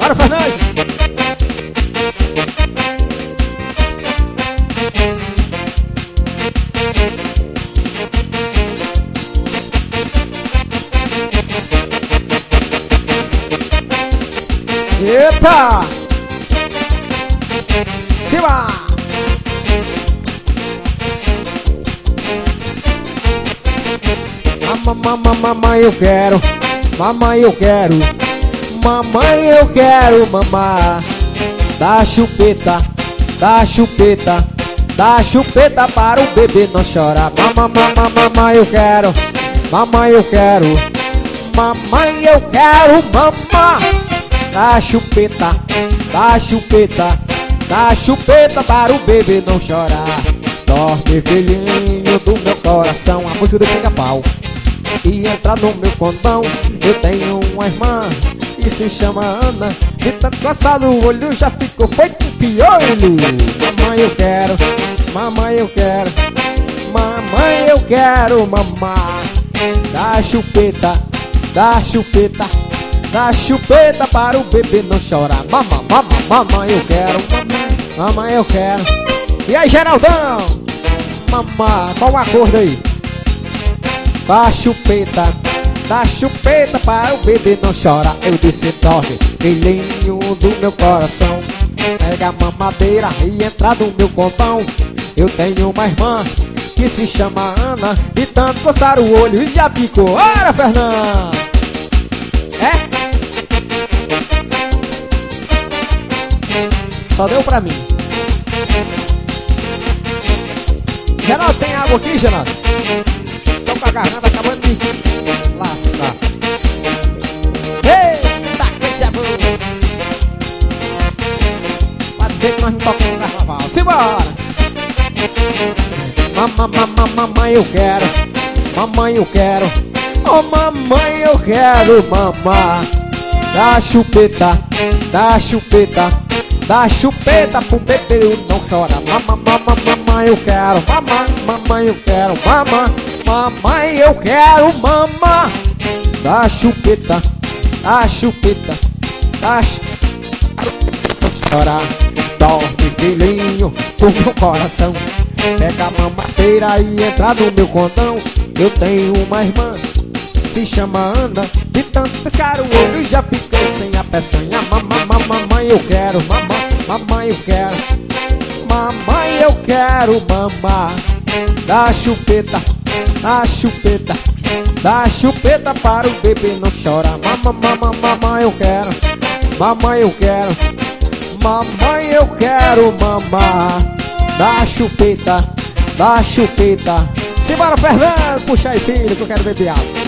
Bora, Fernando! Eita! Cima! Mamãe eu quero, mamãe eu quero, mamãe eu quero mamar. Dá chupeta, dá chupeta, dá chupeta para o bebê não chorar. Mamãe eu quero, mamãe eu quero, mamãe eu quero mamar. Dá chupeta, dá chupeta, dá chupeta para o bebê não chorar. Dorme filhinho do meu coração, a música do Pica-Pau. E entra no meu condão, eu tenho uma irmã que se chama Ana. De tanto coçar no olho já ficou feito um piolho. Mamãe eu quero, mamãe eu quero, mamãe eu quero mamar. Dá chupeta, dá chupeta, dá chupeta para o bebê não chorar. Mamãe eu quero, mamãe eu quero. E aí, Geraldão? Mamãe, qual o acordo aí? Dá chupeta para o bebê não chorar. Eu disse toque, filhinho do meu coração. Pega a mamadeira e entra no meu condão. Eu tenho uma irmã que se chama Ana. E tanto coçar o olho e já ficou. Ora, Fernando! É? Só deu pra mim. Geraldo, tem água aqui, Geraldo? Tô com a garganta acabando de lascar. Eita, que esse é bom! Pra dizer que nós não tocamos no carnaval. Simbora! Mamãe eu quero, mamãe eu quero, oh mamãe eu quero mamar. Dá chupeta, dá chupeta, dá chupeta pro bebê não chorar. Mamãe eu quero, mamãe eu quero, mamãe eu quero mamar. Dá chupeta, dá chupeta, dá chupeta chorar. Dorme filhinho do meu coração. Pega a mamadeira e entra no meu condão. Eu tenho uma irmã, se chama Ana. De tanto pescar o olho já fiquei sem a pestaninha. Mamãe eu quero, mamãe eu quero, mamãe eu quero mamar. Dá chupeta, dá chupeta, dá chupeta para o bebê não chorar. Mamãe eu quero, mamãe eu quero, mamãe eu quero mamar. Dá chupeta, dá chupeta. Simbora, Fernando, puxa aí, filho, que eu quero beber água.